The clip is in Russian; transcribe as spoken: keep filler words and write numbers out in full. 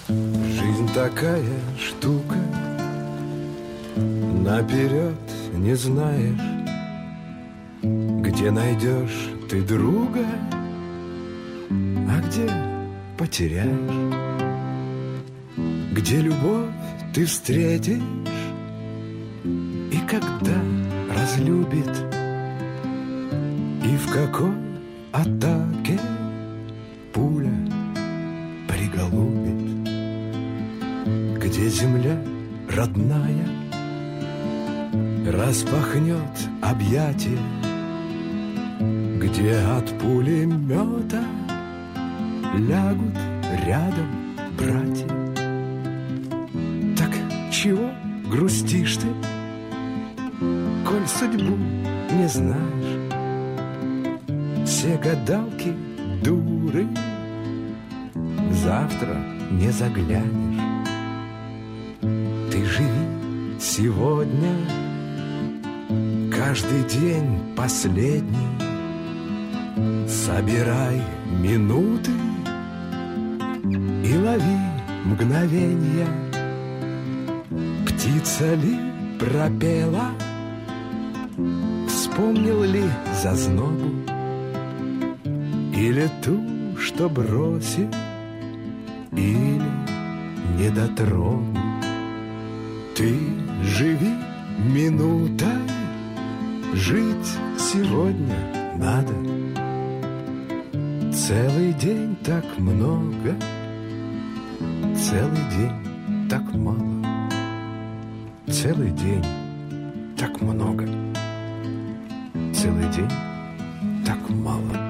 Жизнь такая штука, наперед не знаешь, где найдешь ты друга, а где потеряешь, где любовь ты встретишь и когда разлюбит, и в какой атаке пуля приголубит, где земля родная распахнет объятия, где от пулемета лягут рядом братья. Так чего грустишь ты, коль судьбу не знаешь? Все гадалки дуры, завтра не заглянешь. Ты живи сегодня, каждый день последний. Собирай минуты и лови мгновенья. Птица ли пропела, вспомнил ли зазнобу, или ту, что бросил, или недотрогу. Ты живи минутой, жить сегодня надо. Целый день так много, целый день так мало. Целый день так много, целый день так мало.